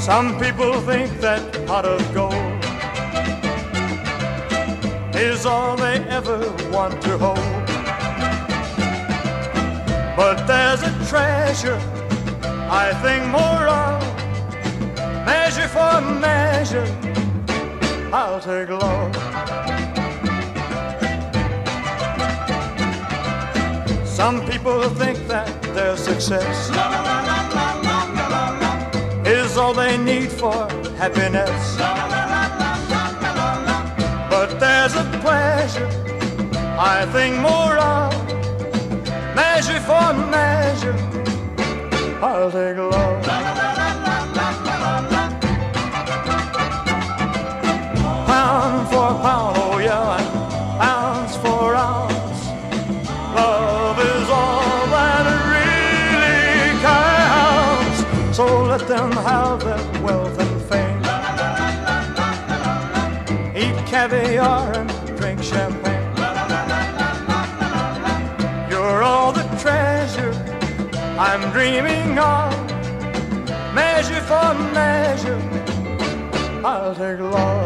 Some people think that pot of gold is all they ever want to hold. But there's a treasure I think more of. Measure for measure, I'll take love. Some people think that their success is all they need for happiness. But there's a pleasure I think more of. Measure for measure, I'll take love. Pound for pound, oh yeah, and ounce for ounce, love is all that really counts. So let them have their wealth and fame, eat caviar and drink champagne. You're all the treasure I'm dreaming of. Measure for measure, I'll take love.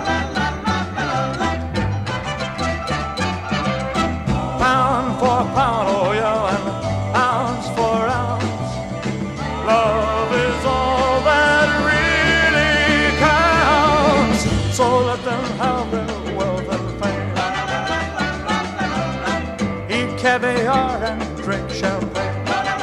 Pound for pound, oh yeah, and ounce for ounce, love is all that really counts. So let them have their wealth and fame, eat caviar and drink champagne.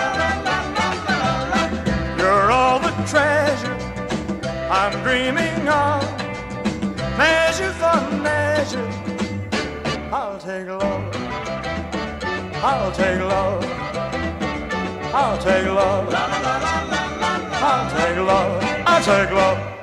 You're all the treasure I'm dreaming of. Measure for measure, I'll take love. I'll take love. I'll take love. I'll take love. I'll take love.